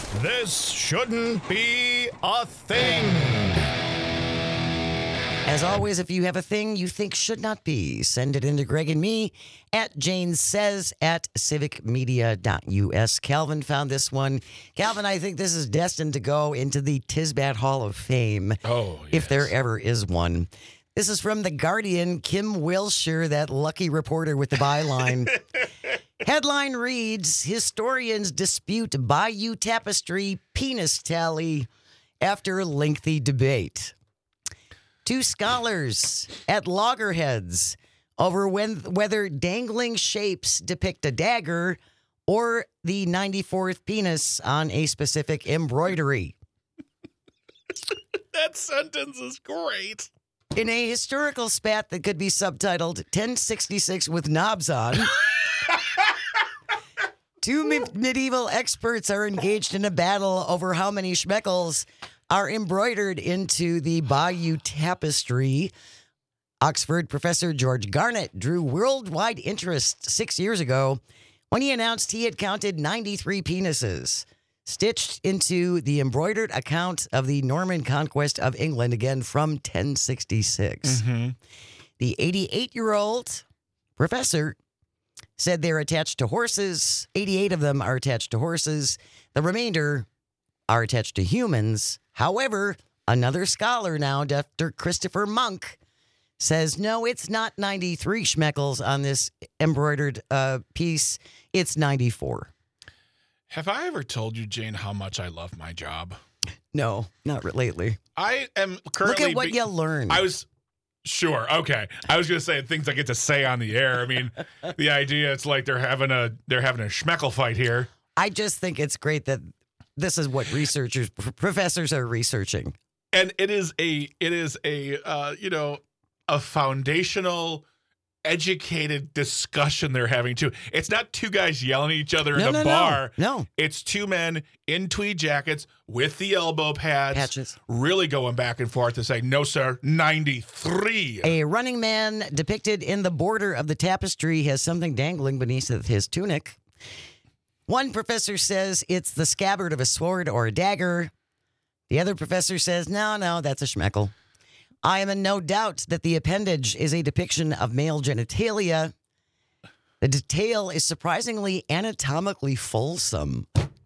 This shouldn't be a thing. As always, if you have a thing you think should not be, send it in to Greg and me at janesays@civicmedia.us. Calvin found this one. Calvin, I think this is destined to go into the Tisbat Hall of Fame. Oh, yes. If there ever is one. This is from The Guardian. Kim Wilshire, that lucky reporter with the byline. Headline reads, historians dispute Bayou Tapestry penis tally after lengthy debate. Two scholars at loggerheads over whether dangling shapes depict a dagger or the 94th penis on a specific embroidery. That sentence is great. In a historical spat that could be subtitled 1066 with knobs on, two medieval experts are engaged in a battle over how many schmeckles are embroidered into the Bayou Tapestry. Oxford professor George Garnett drew worldwide interest 6 years ago when he announced he had counted 93 penises stitched into the embroidered account of the Norman conquest of England, again from 1066. The 88-year-old professor said they're attached to horses. 88 of them are attached to horses. The remainder are attached to humans. However, another scholar now, Dr. Christopher Monk, says, no, it's not 93 schmeckles on this embroidered piece. It's 94. Have I ever told you, Jane, how much I love my job? No, not lately. I am currently... Look at what you learned. Sure. Okay. I was going to say things I get to say on the air. I mean, the idea, it's like they're having a schmeckle fight here. I just think it's great that this is what professors are researching. And it is a foundational, educated discussion they're having too. It's not two guys yelling at each other in a bar. No. It's two men in tweed jackets with the elbow patches, really going back and forth to say, no, sir, 93. A running man depicted in the border of the tapestry has something dangling beneath his tunic. One professor says it's the scabbard of a sword or a dagger. The other professor says, no, that's a schmeckle. I am in no doubt that the appendage is a depiction of male genitalia. The detail is surprisingly anatomically fulsome.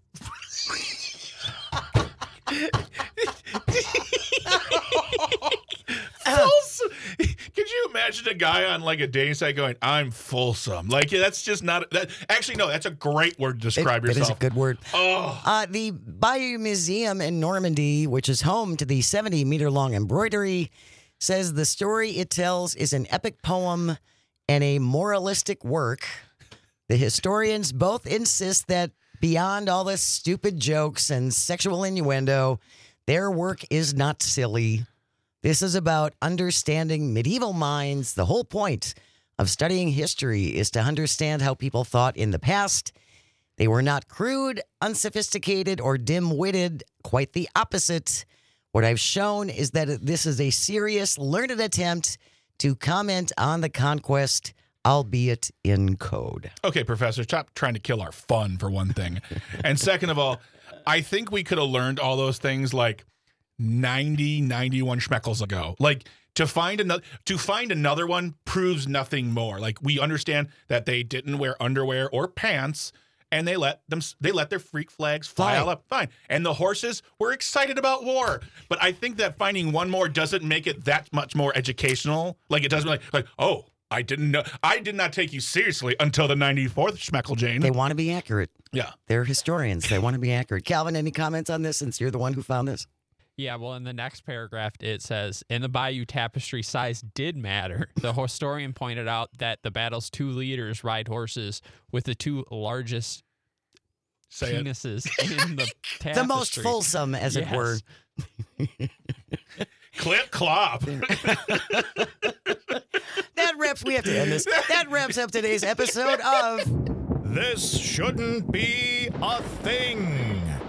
Could you imagine a guy on like a dating site going, I'm fulsome? Like, that's just not that. Actually, no, that's a great word to describe yourself. It is a good word. Oh. The Bayou Museum in Normandy, which is home to the 70-meter-long embroidery, says the story it tells is an epic poem and a moralistic work. The historians both insist that beyond all the stupid jokes and sexual innuendo, their work is not silly. This is about understanding medieval minds. The whole point of studying history is to understand how people thought in the past. They were not crude, unsophisticated, or dim-witted. Quite the opposite. What I've shown is that this is a serious, learned attempt to comment on the conquest, albeit in code. Okay, Professor, stop trying to kill our fun, for one thing. And second of all, I think we could have learned all those things like 91 schmeckles ago. Like, to find another one proves nothing more. Like, we understand that they didn't wear underwear or pants, and they let their freak flags fly all up. Fine. And the horses were excited about war. But I think that finding one more doesn't make it that much more educational. Like, it doesn't like, oh, I didn't know. I did not take you seriously until the 94th schmeckle, Jane. They want to be accurate. Yeah. They're historians. They want to be accurate. Calvin, any comments on this since you're the one who found this? Yeah, well, in the next paragraph, it says, in the Bayou Tapestry, size did matter. The historian pointed out that the battle's two leaders ride horses with the two largest penises in the tapestry. The most fulsome, as it were. Clip clop. We have to end this. That wraps up today's episode of This Shouldn't Be a Thing.